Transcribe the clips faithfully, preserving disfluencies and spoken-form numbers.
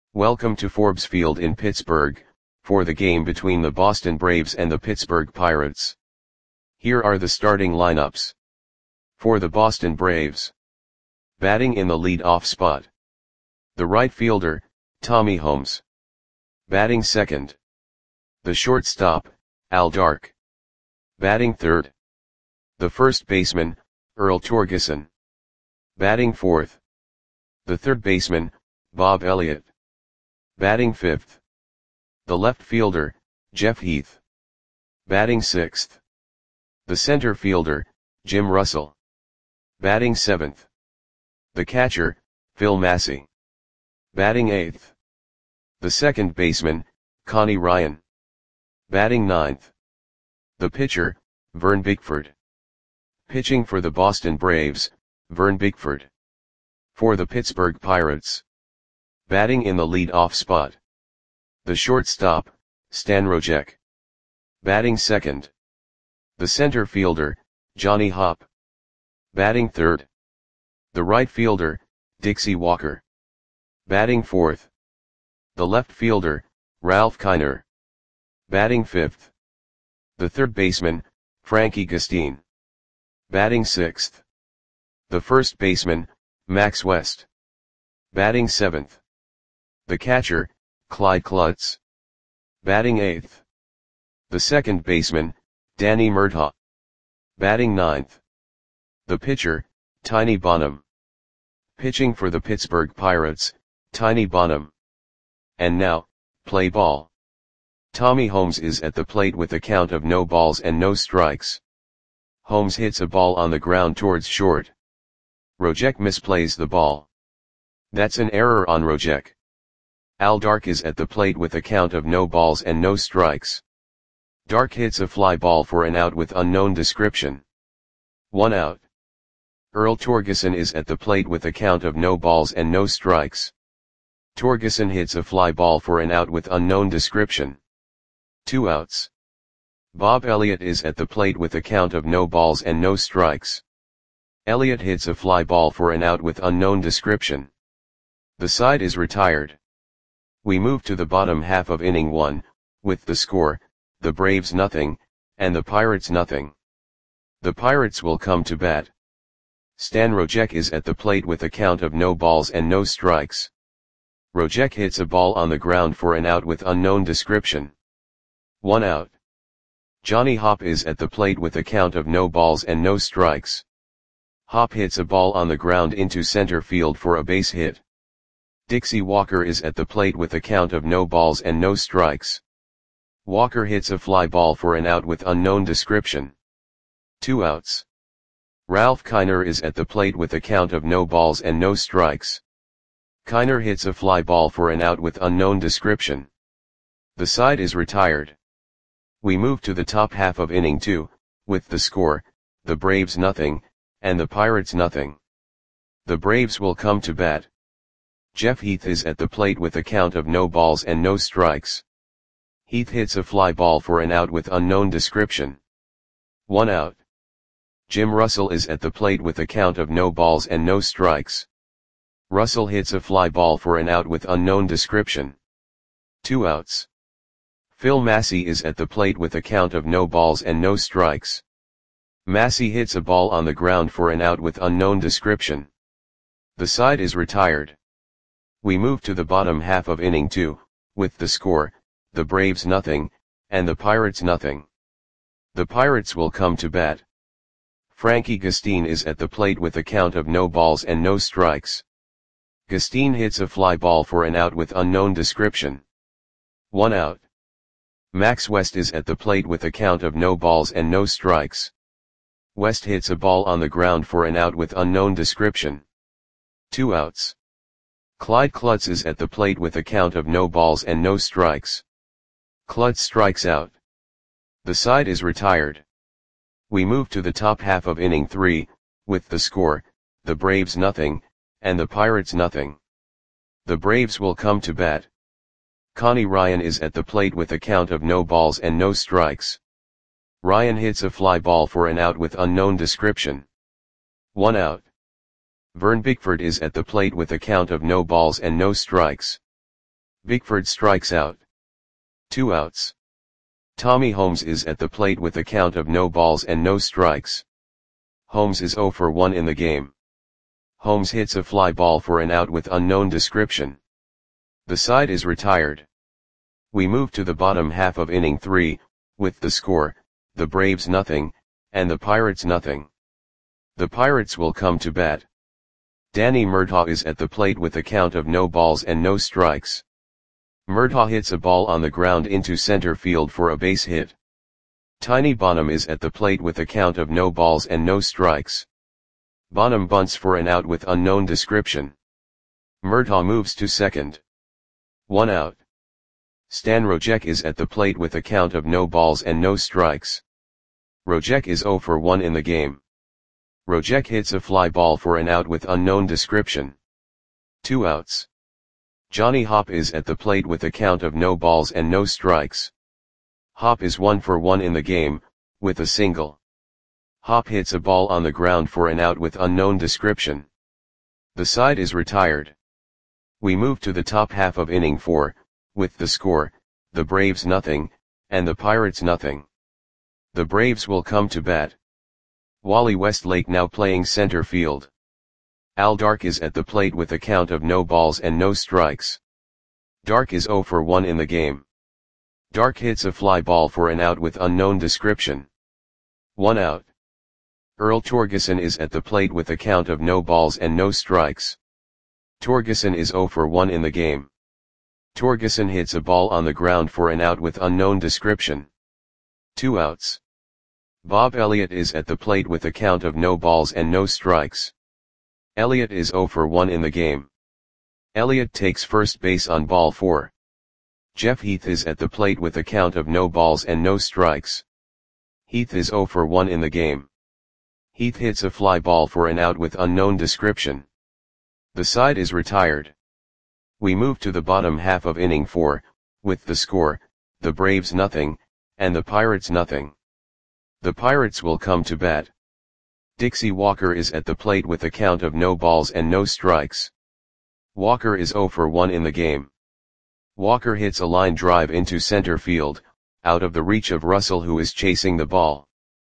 Welcome to Forbes Field in Pittsburgh, for the game between the Boston Braves and the Pittsburgh Pirates. Here are the starting lineups. For the Boston Braves. Batting in the lead-off spot. The right fielder, Tommy Holmes. Batting second. The shortstop, Al Dark. Batting third. The first baseman, Earl Torgeson. Batting fourth. The third baseman, Bob Elliott. Batting fifth. The left fielder, Jeff Heath. Batting sixth. The center fielder, Jim Russell. Batting seventh. The catcher, Phil Massey. Batting eighth. The second baseman, Connie Ryan. Batting ninth. The pitcher, Vern Bickford. Pitching for the Boston Braves, Vern Bickford. For the Pittsburgh Pirates. Batting in the lead-off spot. The shortstop, Stan Rojek. Batting second. The center fielder, Johnny Hopp. Batting third. The right fielder, Dixie Walker. Batting fourth. The left fielder, Ralph Kiner. Batting fifth. The third baseman, Frankie Gustin. Batting sixth. The first baseman, Max West. Batting seventh. The catcher, Clyde Klutz. Batting eighth. The second baseman, Danny Murtaugh. Batting ninth. The pitcher, Tiny Bonham. Pitching for the Pittsburgh Pirates, Tiny Bonham. And now, play ball. Tommy Holmes is at the plate with a count of no balls and no strikes. Holmes hits a ball on the ground towards short. Rojek misplays the ball. That's an error on Rojek. Al Dark is at the plate with a count of no balls and no strikes. Dark hits a fly ball for an out with unknown description. One out. Earl Torgeson is at the plate with a count of no balls and no strikes. Torgeson hits a fly ball for an out with unknown description. Two outs. Bob Elliott is at the plate with a count of no balls and no strikes. Elliott hits a fly ball for an out with unknown description. The side is retired. We move to the bottom half of inning one, with the score, the Braves nothing, and the Pirates nothing. The Pirates will come to bat. Stan Rojek is at the plate with a count of no balls and no strikes. Rojek hits a ball on the ground for an out with unknown description. One out. Johnny Hopp is at the plate with a count of no balls and no strikes. Hopp hits a ball on the ground into center field for a base hit. Dixie Walker is at the plate with a count of no balls and no strikes. Walker hits a fly ball for an out with unknown description. Two outs. Ralph Kiner is at the plate with a count of no balls and no strikes. Kiner hits a fly ball for an out with unknown description. The side is retired. We move to the top half of inning two, with the score, the Braves nothing, and the Pirates nothing. The Braves will come to bat. Jeff Heath is at the plate with a count of no balls and no strikes. Heath hits a fly ball for an out with unknown description. One out. Jim Russell is at the plate with a count of no balls and no strikes. Russell hits a fly ball for an out with unknown description. Two outs. Phil Massey is at the plate with a count of no balls and no strikes. Massey hits a ball on the ground for an out with unknown description. The side is retired. We move to the bottom half of inning two, with the score, the Braves nothing, and the Pirates nothing. The Pirates will come to bat. Frankie Gustin is at the plate with a count of no balls and no strikes. Gustin hits a fly ball for an out with unknown description. One out. Max West is at the plate with a count of no balls and no strikes. West hits a ball on the ground for an out with unknown description. Two outs. Clyde Klutz is at the plate with a count of no balls and no strikes. Klutz strikes out. The side is retired. We move to the top half of inning three, with the score, the Braves nothing, and the Pirates nothing. The Braves will come to bat. Connie Ryan is at the plate with a count of no balls and no strikes. Ryan hits a fly ball for an out with unknown description. One out. Vern Bickford is at the plate with a count of no balls and no strikes. Bickford strikes out. Two outs. Tommy Holmes is at the plate with a count of no balls and no strikes. Holmes is oh for one in the game. Holmes hits a fly ball for an out with unknown description. The side is retired. We move to the bottom half of inning three, with the score, the Braves nothing, and the Pirates nothing. The Pirates will come to bat. Danny Murtaugh is at the plate with a count of no balls and no strikes. Murtaugh hits a ball on the ground into center field for a base hit. Tiny Bonham is at the plate with a count of no balls and no strikes. Bonham bunts for an out with unknown description. Murtaugh moves to second. One out. Stan Rojek is at the plate with a count of no balls and no strikes. Rojek is oh for one in the game. Rojek hits a fly ball for an out with unknown description. Two outs. Johnny Hopp is at the plate with a count of no balls and no strikes. Hopp is one for one in the game, with a single. Hopp hits a ball on the ground for an out with unknown description. The side is retired. We move to the top half of inning four, with the score, the Braves nothing, and the Pirates nothing. The Braves will come to bat. Wally Westlake now playing center field. Al Dark is at the plate with a count of no balls and no strikes. Dark is oh for one in the game. Dark hits a fly ball for an out with unknown description. One out. Earl Torgeson is at the plate with a count of no balls and no strikes. Torgeson is oh for one in the game. Torgeson hits a ball on the ground for an out with unknown description. Two outs. Bob Elliott is at the plate with a count of no balls and no strikes. Elliott is oh for one in the game. Elliott takes first base on ball four. Jeff Heath is at the plate with a count of no balls and no strikes. Heath is oh for one in the game. Heath hits a fly ball for an out with unknown description. The side is retired. We move to the bottom half of inning four, with the score, the Braves nothing, and the Pirates nothing. The Pirates will come to bat. Dixie Walker is at the plate with a count of no balls and no strikes. Walker is oh for one in the game. Walker hits a line drive into center field, out of the reach of Russell who is chasing the ball.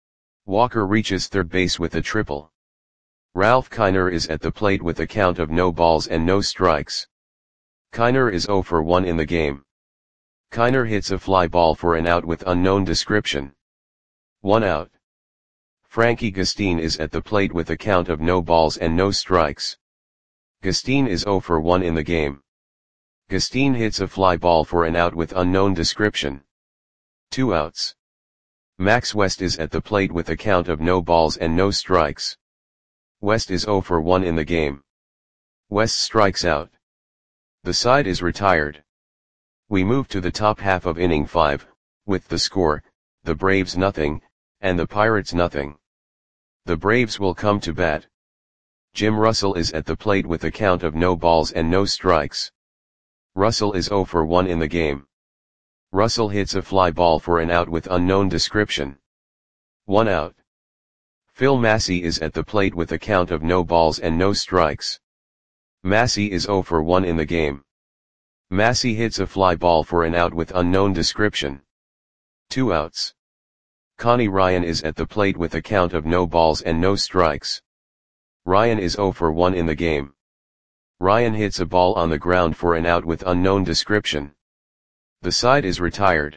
Walker reaches third base with a triple. Ralph Kiner is at the plate with a count of no balls and no strikes. Kiner is oh for one in the game. Kiner hits a fly ball for an out with unknown description. One out. Frankie Gustine is at the plate with a count of no balls and no strikes. Gustine is oh for one in the game. Gustine hits a fly ball for an out with unknown description. Two outs. Max West is at the plate with a count of no balls and no strikes. West is oh for one in the game. West strikes out. The side is retired. We move to the top half of inning five, with the score, the Braves nothing, and the Pirates nothing. The Braves will come to bat. Jim Russell is at the plate with a count of no balls and no strikes. Russell is oh for one in the game. Russell hits a fly ball for an out with unknown description. One out. Phil Massey is at the plate with a count of no balls and no strikes. Massey is oh for one in the game. Massey hits a fly ball for an out with unknown description. Two outs. Connie Ryan is at the plate with a count of no balls and no strikes. Ryan is oh for one in the game. Ryan hits a ball on the ground for an out with unknown description. The side is retired.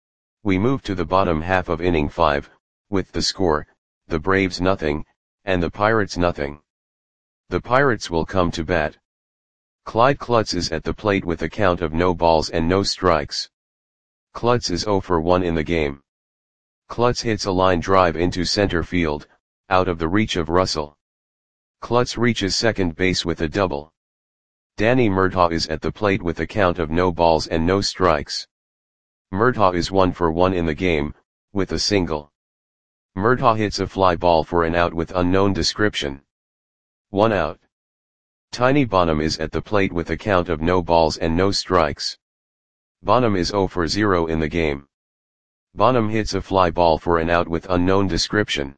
We move to the bottom half of inning five, with the score, the Braves nothing, and the Pirates nothing. The Pirates will come to bat. Clyde Klutz is at the plate with a count of no balls and no strikes. Klutz is oh for one in the game. Klutz hits a line drive into center field, out of the reach of Russell. Klutz reaches second base with a double. Danny Murtaugh is at the plate with a count of no balls and no strikes. Murtaugh is one for one in the game, with a single. Murtaugh hits a fly ball for an out with unknown description. One out. Tiny Bonham is at the plate with a count of no balls and no strikes. Bonham is oh for zero in the game. Bonham hits a fly ball for an out with unknown description.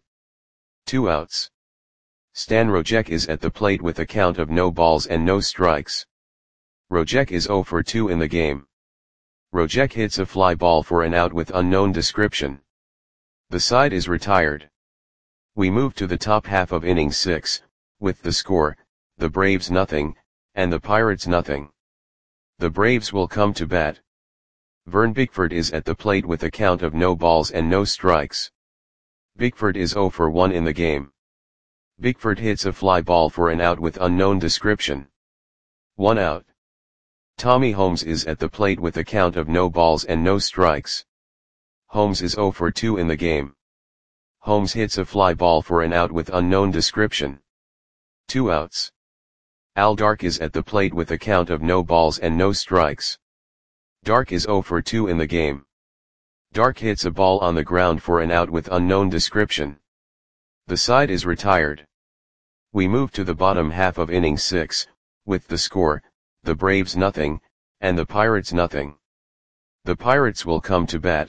Two outs. Stan Rojek is at the plate with a count of no balls and no strikes. Rojek is zero for two in the game. Rojek hits a fly ball for an out with unknown description. The side is retired. We move to the top half of inning six, with the score, the Braves nothing, and the Pirates nothing. The Braves will come to bat. Vern Bickford is at the plate with a count of no balls and no strikes. Bickford is zero for one in the game. Bickford hits a fly ball for an out with unknown description. One out. Tommy Holmes is at the plate with a count of no balls and no strikes. Holmes is zero for two in the game. Holmes hits a fly ball for an out with unknown description. Two outs. Al Dark is at the plate with a count of no balls and no strikes. Dark is zero for two in the game. Dark hits a ball on the ground for an out with unknown description. The side is retired. We move to the bottom half of inning six, with the score, the Braves nothing, and the Pirates nothing. The Pirates will come to bat.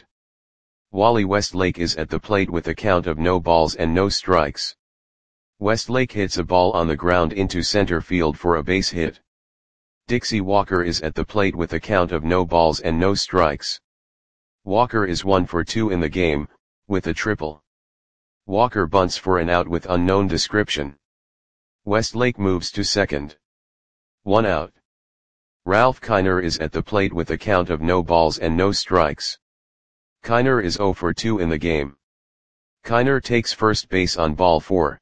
Wally Westlake is at the plate with a count of no balls and no strikes. Westlake hits a ball on the ground into center field for a base hit. Dixie Walker is at the plate with a count of no balls and no strikes. Walker is one for two in the game, with a triple. Walker bunts for an out with unknown description. Westlake moves to second. One out. Ralph Kiner is at the plate with a count of no balls and no strikes. Kiner is zero for two in the game. Kiner takes first base on ball four.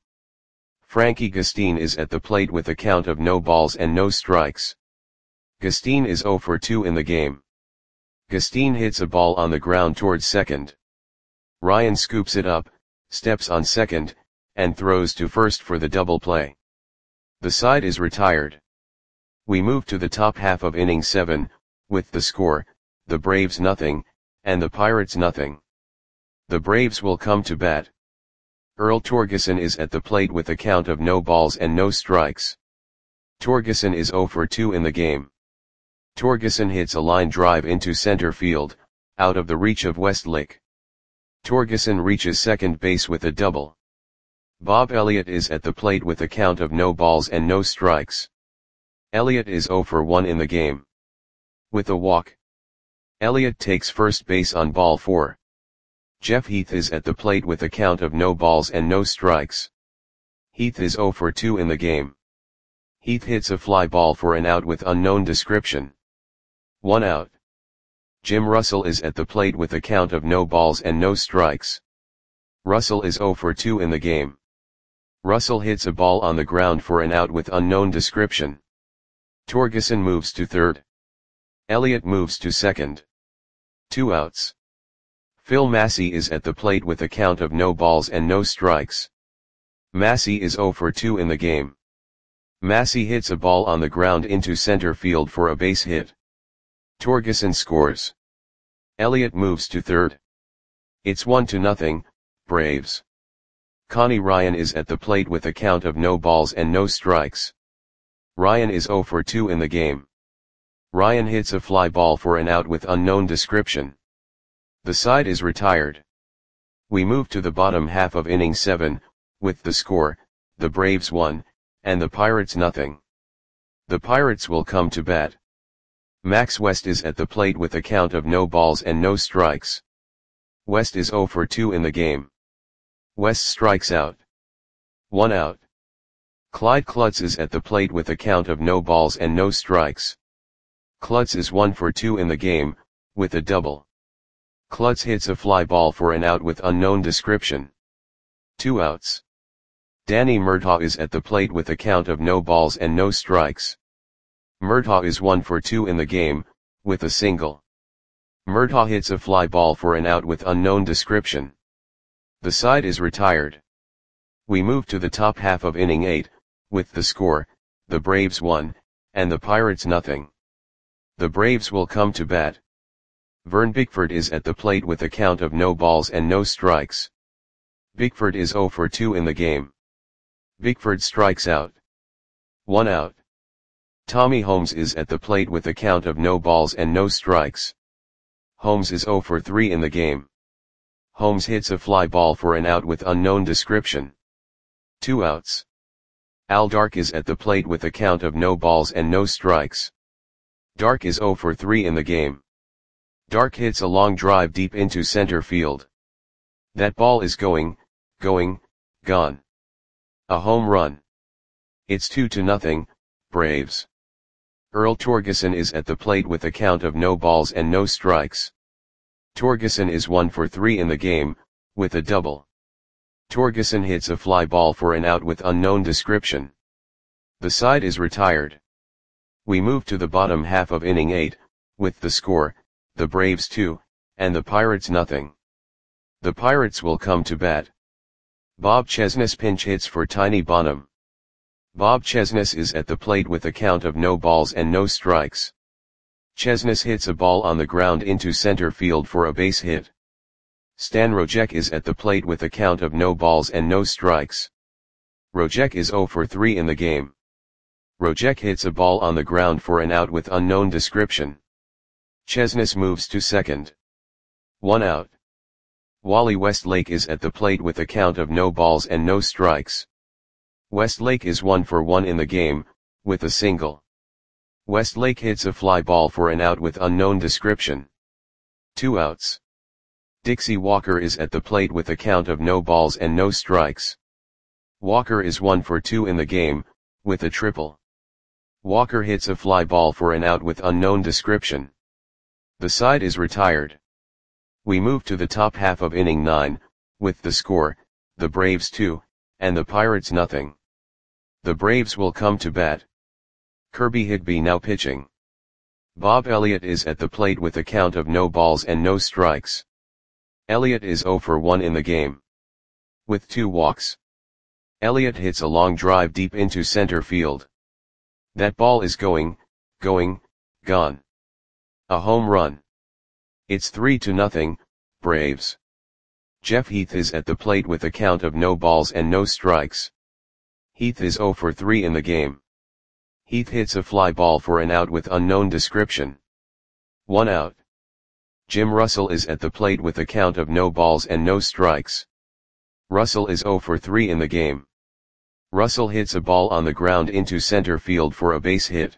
Frankie Gustine is at the plate with a count of no balls and no strikes. Gustine is zero for two in the game. Gustine hits a ball on the ground towards second. Ryan scoops it up, steps on second, and throws to first for the double play. The side is retired. We move to the top half of inning seven, with the score, the Braves nothing, and the Pirates nothing. The Braves will come to bat. Earl Torgeson is at the plate with a count of no balls and no strikes. Torgeson is zero for two in the game. Torgeson hits a line drive into center field, out of the reach of Westlake. Torgeson reaches second base with a double. Bob Elliott is at the plate with a count of no balls and no strikes. Elliott is zero for one in the game. With a walk. Elliott takes first base on ball four. Jeff Heath is at the plate with a count of no balls and no strikes. Heath is zero for two in the game. Heath hits a fly ball for an out with unknown description. One out. Jim Russell is at the plate with a count of no balls and no strikes. Russell is zero for two in the game. Russell hits a ball on the ground for an out with unknown description. Torgeson moves to third. Elliott moves to second. Two outs. Phil Massey is at the plate with a count of no balls and no strikes. Massey is zero for two in the game. Massey hits a ball on the ground into center field for a base hit. Torgeson scores. Elliott moves to third. It's one to nothing, Braves. Connie Ryan is at the plate with a count of no balls and no strikes. Ryan is zero for two in the game. Ryan hits a fly ball for an out with unknown description. The side is retired. We move to the bottom half of inning seven, with the score, the Braves one, and the Pirates nothing. The Pirates will come to bat. Max West is at the plate with a count of no balls and no strikes. West is zero for two in the game. West strikes out. One out. Clyde Klutz is at the plate with a count of no balls and no strikes. Klutz is one for two in the game, with a double. Klutz hits a fly ball for an out with unknown description. Two outs. Danny Murtaugh is at the plate with a count of no balls and no strikes. Murtaugh is one for two in the game, with a single. Murtaugh hits a fly ball for an out with unknown description. The side is retired. We move to the top half of inning eight, with the score, the Braves one, and the Pirates nothing. The Braves will come to bat. Vern Bickford is at the plate with a count of no balls and no strikes. Bickford is zero for two in the game. Bickford strikes out. One out. Tommy Holmes is at the plate with a count of no balls and no strikes. Holmes is zero for three in the game. Holmes hits a fly ball for an out with unknown description. Two outs. Al Dark is at the plate with a count of no balls and no strikes. Dark is zero for three in the game. Dark hits a long drive deep into center field. That ball is going, going, gone. A home run. It's two to nothing, Braves. Earl Torgeson is at the plate with a count of no balls and no strikes. Torgeson is one for three in the game, with a double. Torgeson hits a fly ball for an out with unknown description. The side is retired. We move to the bottom half of inning eight, with the score, the Braves two, and the Pirates nothing. The Pirates will come to bat. Bob Chesnus pinch hits for Tiny Bonham. Bob Chesnus is at the plate with a count of no balls and no strikes. Chesnus hits a ball on the ground into center field for a base hit. Stan Rojek is at the plate with a count of no balls and no strikes. Rojek is zero for three in the game. Rojek hits a ball on the ground for an out with unknown description. Chesnus moves to second. One out. Wally Westlake is at the plate with a count of no balls and no strikes. Westlake is one for one in the game, with a single. Westlake hits a fly ball for an out with unknown description. Two outs. Dixie Walker is at the plate with a count of no balls and no strikes. Walker is one for two in the game, with a triple. Walker hits a fly ball for an out with unknown description. The side is retired. We move to the top half of inning nine, with the score, the Braves two, and the Pirates nothing. The Braves will come to bat. Kirby Higbee now pitching. Bob Elliott is at the plate with a count of no balls and no strikes. Elliott is zero for one in the game. With two walks. Elliott hits a long drive deep into center field. That ball is going, going, gone. A home run. It's three to nothing, Braves. Jeff Heath is at the plate with a count of no balls and no strikes. Heath is zero for three in the game. Heath hits a fly ball for an out with unknown description. One out. Jim Russell is at the plate with a count of no balls and no strikes. Russell is zero for three in the game. Russell hits a ball on the ground into center field for a base hit.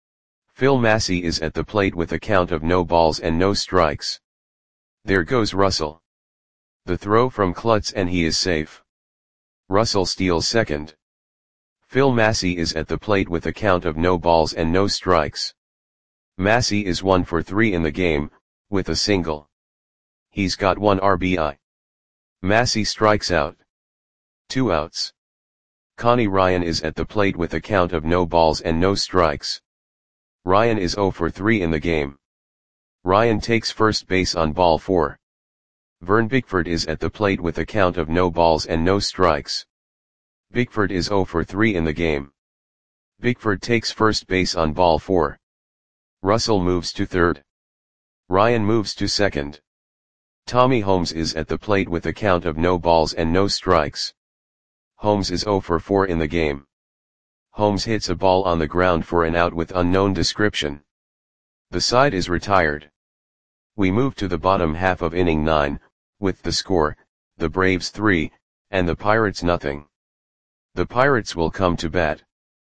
Phil Massey is at the plate with a count of no balls and no strikes. There goes Russell. The throw from Klutz and he is safe. Russell steals second. Phil Massey is at the plate with a count of no balls and no strikes. Massey is one for three in the game, with a single. He's got one R B I. Massey strikes out. Two outs. Connie Ryan is at the plate with a count of no balls and no strikes. Ryan is zero for three in the game. Ryan takes first base on ball four. Vern Bickford is at the plate with a count of no balls and no strikes. Bickford is zero for three in the game. Bickford takes first base on ball four. Russell moves to third. Ryan moves to second. Tommy Holmes is at the plate with a count of no balls and no strikes. Holmes is zero for four in the game. Holmes hits a ball on the ground for an out with unknown description. The side is retired. We move to the bottom half of inning nine, with the score, the Braves three, and the Pirates nothing. The Pirates will come to bat.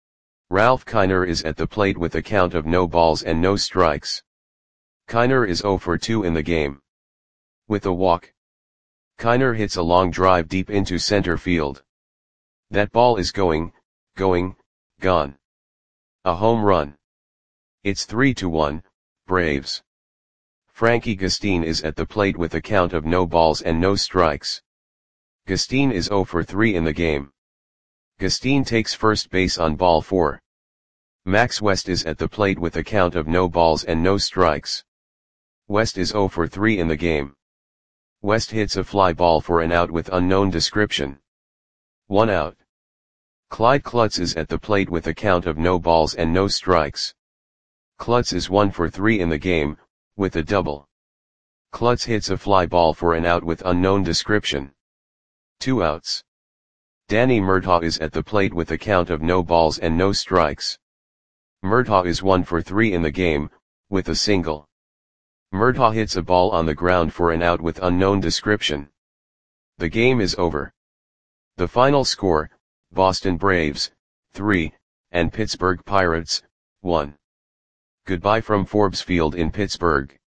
Ralph Kiner is at the plate with a count of no balls and no strikes. Kiner is zero for two in the game. With a walk. Kiner hits a long drive deep into center field. That ball is going, going, gone. A home run. It's three to one, Braves. Frankie Gustine is at the plate with a count of no balls and no strikes. Gustine is zero for three in the game. Gustine takes first base on ball four. Max West is at the plate with a count of no balls and no strikes. West is zero for three in the game. West hits a fly ball for an out with unknown description. One out. Clyde Klutz is at the plate with a count of no balls and no strikes. Klutz is one for three in the game, with a double. Klutz hits a fly ball for an out with unknown description. Two outs. Danny Murtaugh is at the plate with a count of no balls and no strikes. Murtaugh is one for three in the game, with a single. Murtaugh hits a ball on the ground for an out with unknown description. The game is over. The final score, Boston Braves, three, and Pittsburgh Pirates, one. Goodbye from Forbes Field in Pittsburgh.